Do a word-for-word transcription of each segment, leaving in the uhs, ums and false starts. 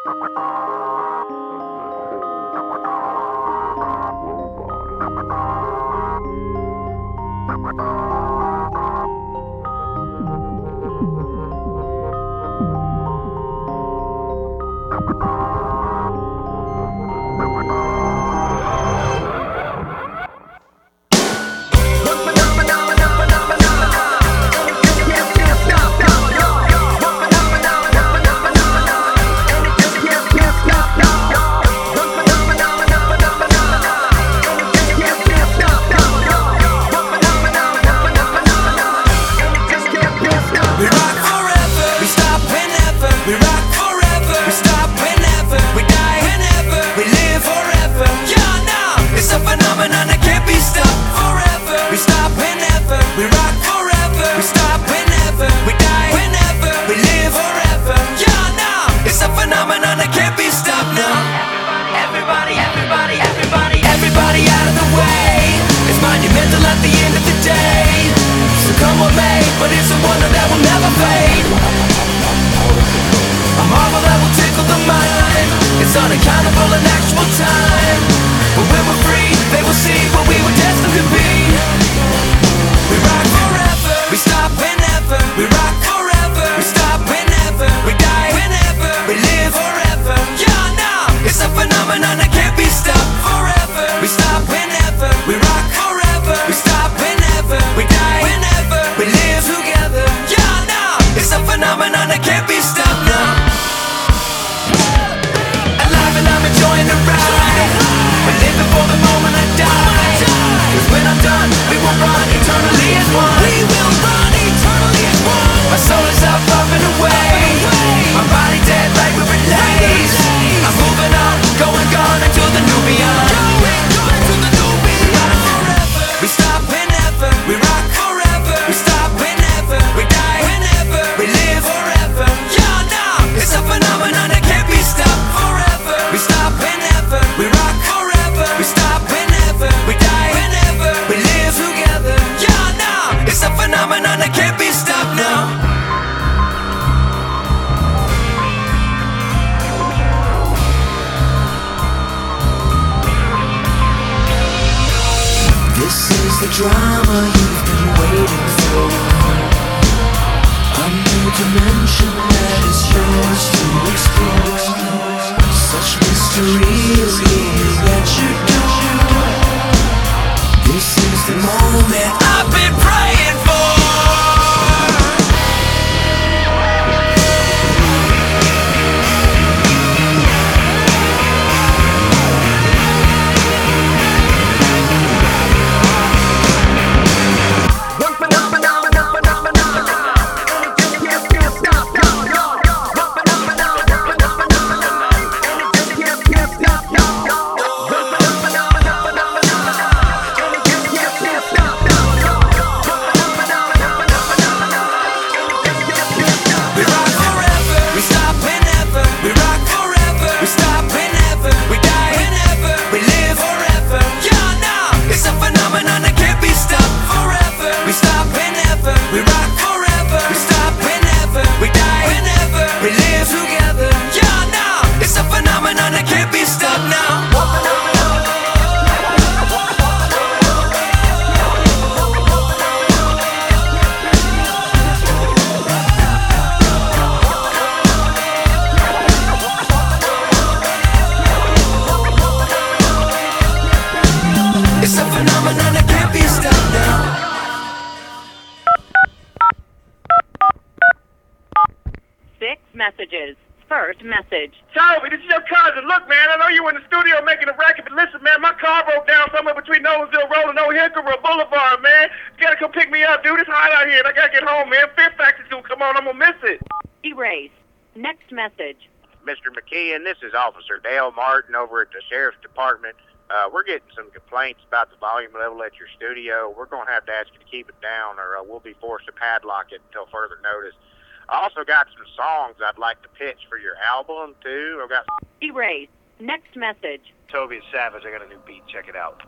Messages. First message. Toby, this is your cousin. Look, man, I know you were in the studio making a record, but listen, man, my car broke down somewhere between Noblesville Road and Old Hickory Boulevard, man. You gotta come pick me up, dude. It's hot out here, and I gotta get home, man. Fifth Factory's gonna come on. I'm gonna miss it. Erase. Next message. Mister McKeon, this is Officer Dale Martin over at the Sheriff's Department. Uh, we're getting some complaints about the volume level at your studio. We're going to have to ask you to keep it down, or uh, we'll be forced to padlock it until further notice. I also got some songs I'd like to pitch for your album, too. I've got... Erase. Next message. Toby and Savage, I got a new beat. Check it out.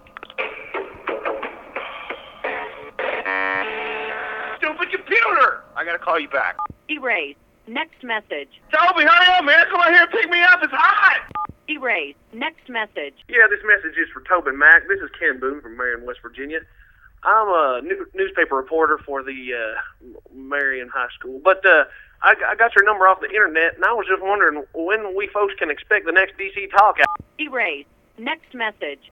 Stupid computer! I got to call you back. Erase. Next message. Toby, hurry up, man. Come out here and pick me up. It's Erase. Next message. Yeah, this message is for Tobin Mack. This is Ken Boone from Marion, West Virginia. I'm a new, newspaper reporter for the uh, Marion High School, but uh, I, I got your number off the internet, and I was just wondering when we folks can expect the next D C talk out. Erase. Next message.